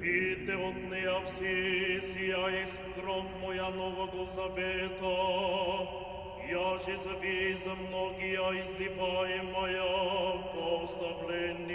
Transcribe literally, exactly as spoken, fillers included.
Видите от нея все сия искров моя Нового Завета, я же завиза многия излипаемая поставление.